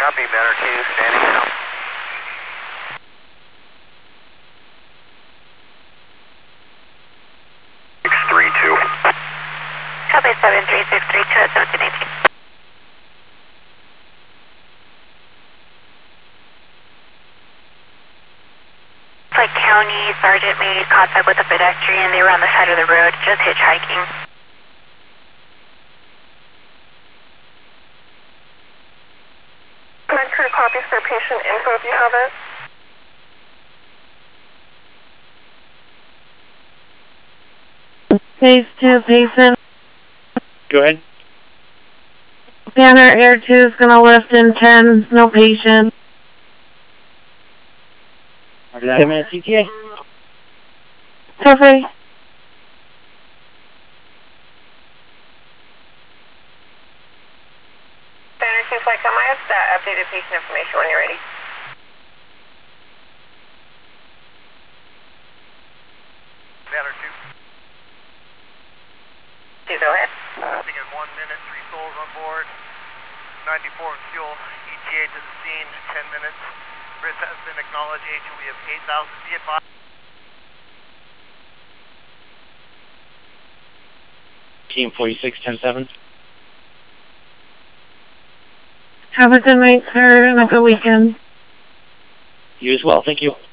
Copy, Banner 2, standing now. Copy 73632 at 1718. Like County Sergeant made contact with a pedestrian. They were on the side of the road, just hitchhiking. Med crew copies for patient info if you have it. Phase 2 patient. Go ahead. Banner Air 2 is going to lift in 10, no patient. Roger that. 10 minutes CTA. Perfect. Banner 2 Flight Come, I have that updated patient information when you're ready. Banner 2. Go ahead. Passing in 1 minute, 3 souls on board. 94 in fuel. ETA to the scene, 10 minutes. Risk has been acknowledged. Agent, we have 8,000. Be advised. Team 46, 10-7. Have a good night, sir, and a good weekend. You as well. Thank you.